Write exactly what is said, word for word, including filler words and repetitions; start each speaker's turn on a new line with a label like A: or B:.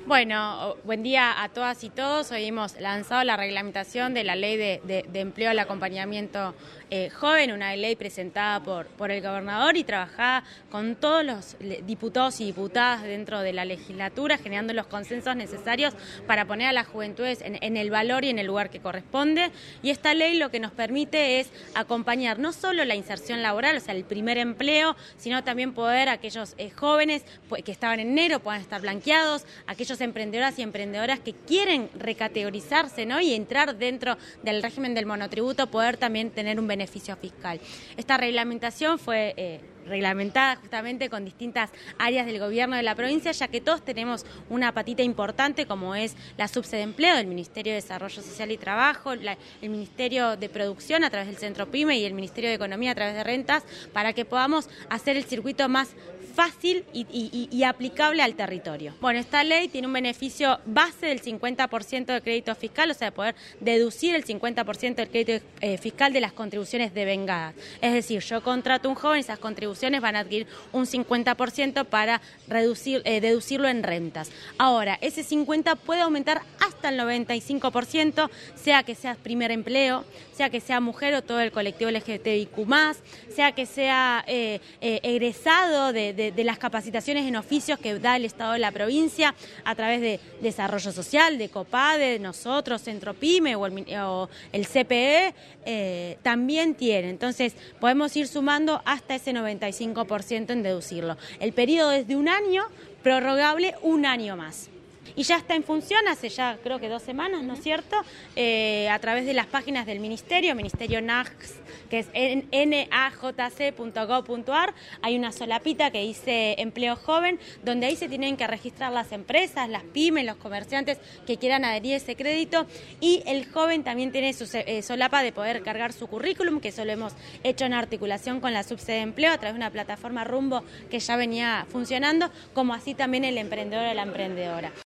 A: Bueno, buen día a todas y todos. Hoy hemos lanzado la reglamentación de la Ley de, de, de Empleo al Acompañamiento eh, Joven, una ley presentada por, por el gobernador y trabajada con todos los diputados y diputadas dentro de la legislatura, generando los consensos necesarios para poner a las juventudes en, en el valor y en el lugar que corresponde. Y esta ley lo que nos permite es acompañar no solo la inserción laboral, o sea, el primer empleo, sino también poder aquellos eh, jóvenes que estaban en enero puedan estar blanqueados, aquellos emprendedoras y emprendedoras que quieren recategorizarse, ¿no?, y entrar dentro del régimen del monotributo, poder también tener un beneficio fiscal. Esta reglamentación fue eh, reglamentada justamente con distintas áreas del gobierno de la provincia, ya que todos tenemos una patita importante como es la subsede de empleo del Ministerio de Desarrollo Social y Trabajo, la, el Ministerio de Producción a través del Centro PYME y el Ministerio de Economía a través de Rentas, para que podamos hacer el circuito más fácil y, y, y aplicable al territorio. Bueno, esta ley tiene un beneficio base del cincuenta por ciento de crédito fiscal, o sea, de poder deducir el cincuenta por ciento del crédito eh, fiscal de las contribuciones devengadas. Es decir, yo contrato a un joven, esas contribuciones van a adquirir un cincuenta por ciento para reducir, eh, deducirlo en rentas. Ahora, ese cincuenta por ciento puede aumentar hasta el noventa y cinco por ciento, sea que sea primer empleo, sea que sea mujer o todo el colectivo L G B T I Q más, sea que sea eh, eh, egresado de, de De, de las capacitaciones en oficios que da el Estado de la provincia a través de Desarrollo Social, de COPADE, de nosotros, Centro PYME o el, o el C P E, eh, también tiene. Entonces, podemos ir sumando hasta ese noventa y cinco por ciento en deducirlo. El periodo es de un año, prorrogable un año más. Y ya está en función hace ya creo que dos semanas, ¿no es cierto? Eh, a través de las páginas del Ministerio, Ministerio N A J C, que es N A J C punto gov punto a r, hay una solapita que dice empleo joven, donde ahí se tienen que registrar las empresas, las pymes, los comerciantes que quieran adherir a ese crédito, y el joven también tiene su eh, solapa de poder cargar su currículum, que eso lo hemos hecho en articulación con la subsede de empleo a través de una plataforma Rumbo que ya venía funcionando, como así también el emprendedor o la emprendedora.